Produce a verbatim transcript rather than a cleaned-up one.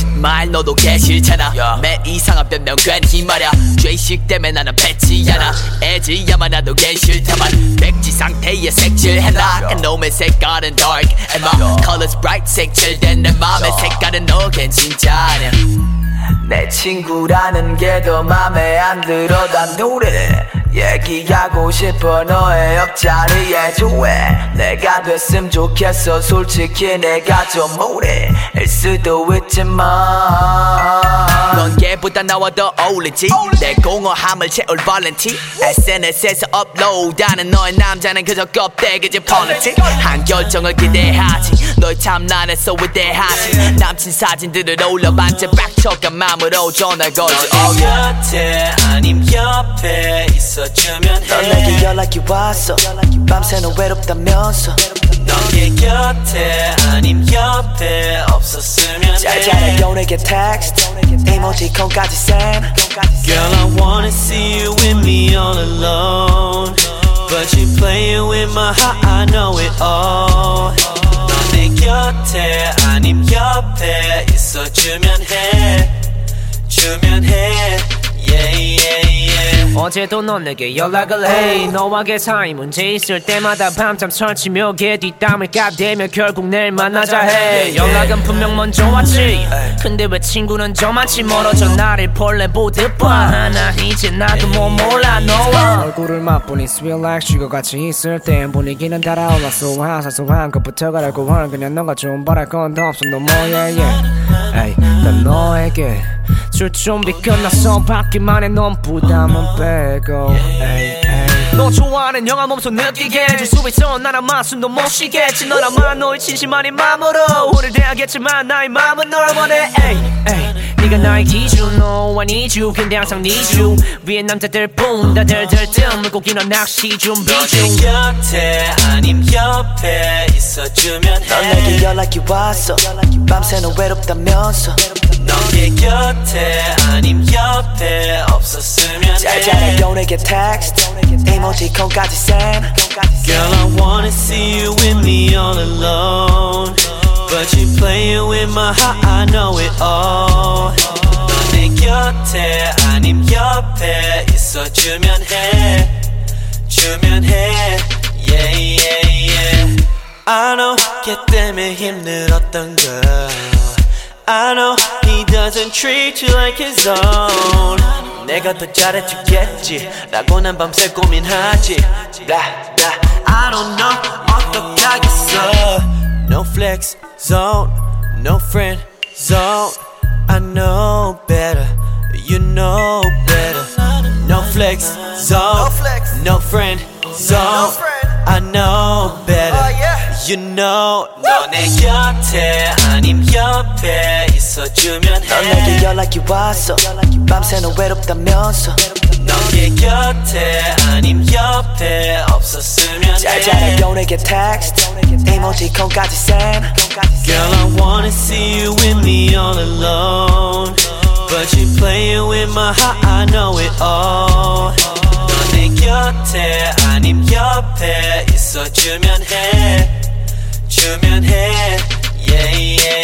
거짓말 너도 개 싫잖아 yeah. 매 이상한 변명 괜히 말야 죄식 때문에 나는 뱉지 않아 애지야만 나도 개 싫다만 백지 상태에 색칠해놔 그놈의 색깔은 dark and my color's bright 색칠된 내 맘의 색깔은 너겐 진짜 아냐 내 친구라는 게 더 맘에 안 들어 난 노래 얘기하고 싶어 너의 옆자리에 좋아해 내가 됐으면 좋겠어 솔직히 내가 좀 무례일 수도 있지만 넌 걔보다 나와 더 어울리지 내 공허함을 채울 발렌티 에스엔에스에서 업로드하는 너의 남자는 그저 껍데기지 폴리틱 한 결정을 기대하지 너의 탐란에서 위대하지 남친 사진들을 올려 반째 빡쳐간 맘으로 전화 걸지 oh, yeah. 곁에 아님 옆에 있어주면 해 넌 내게 연락이 왔어 밤새 너 외롭다면서 너의 곁에 아님 옆에 없었으면 해 잘 자라요 내게 텍스트 이모티콘까지 send Girl I wanna see you with me all alone But you playing with my heart I know it all 넌 내 곁에 아님 옆에 있어주면 해 주면 해 yeah, yeah, yeah. 어제도 넌 내게 연락을 해 너와 그 사이 문제 있을 때마다 밤잠 설치며 걔 뒷담을 까대며 결국 내일 만나자 해 연락은 분명 먼저 왔지 근데 왜 친구는 저만치 멀어져 나를 벌레 보듯 봐 하나 이제 나도 뭐 몰라 너와 얼굴을 맛보니 sweet like sugar 같이 있을 땐 분위기는 달아올라 소소한 사소한 것부터가 알고 원 그냥 너가 좀 바랄 건 더 없어 no more yeah yeah 에이 난 너에게 줄 준비 끝났어 받기만 해 넌 부담은 빼고 에이 에이 너 좋아하는 영화 몸소 느끼게 해줄 수 있어 나라만 숨도 못 쉬겠지 너라만 너의 진심 아닌 맘으로 우릴 대하겠지만 나의 맘은 널 원해 에이 에이 네가 나의 기준 No I need you 근데 항상 need you 위에 남자들 뿐 다들 들뜸 물고기 넌 낚시 준비 중 너 내 곁에 아님 옆에 있어주면 해 넌 내게 연락이 왔어 밤새 너 외롭다면서 너의 곁에 아님 옆에 없었으면 해 잘 자라요 내게 텍스트 이모티콘까지 send Girl I wanna see you with me all alone But you playing with my heart I know it all 넌 내 곁에 아님 옆에 있어주면 해 주면 해 yeah yeah yeah I know 걔 때문에 힘들었던 걸 I know he doesn't treat you like his own 내가 더 잘해주겠지 라고 난 밤새 고민하지 blah blah I don't know 어떻게 하겠어 No flex zone No friend zone I know better You know better No flex zone No friend zone I know better You know 너 내 곁에 아님 옆에 있어주면 해 넌 내게 연락이 왔어 밤새 너 외롭다면서 너의 곁에 아님 옆에 없었으면 잘 해 자라요 내게 텍스트 이모티콘까지 send Girl I wanna see you with me all alone But you playing with my heart I know it all 너 내 곁에 아님 옆에 있어주면 해 주면 해 yeah yeah